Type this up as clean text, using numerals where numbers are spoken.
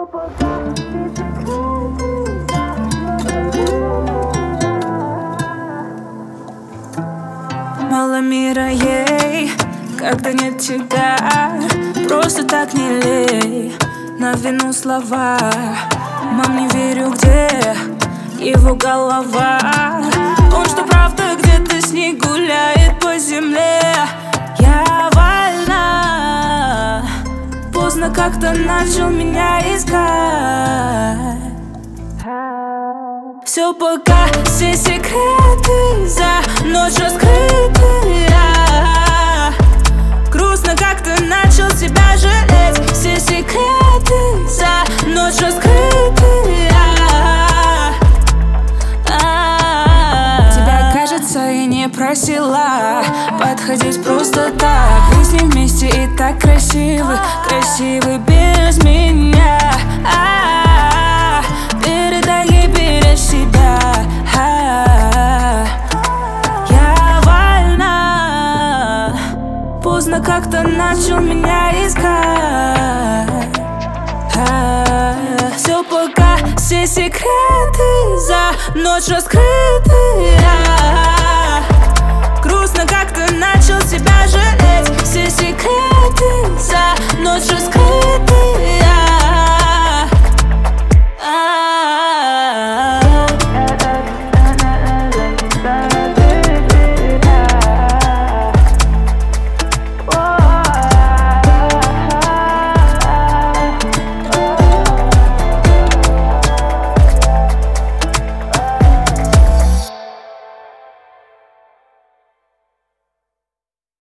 Мало мира ей, когда нет тебя. Просто так не лей на вину слова. Мам, не верю, где его голова. Он что, правда где-то с ней гуляет по земле? Я вольна. Поздно как-то начал меня искать. Все пока, все секреты за ночь раскрыты. Грустно как-то начал себя жалеть. Все секреты за ночь раскрыты. Тебя, кажется, я не просила подходить просто так. Вы с ним вместе и так красивы, красивы без меня. Передай ей беречь себя. Я вольна. Поздно как-то начал меня искать. Все пока, все секреты за ночь раскрыты. Грустно как-то начал себя жалеть. Все секреты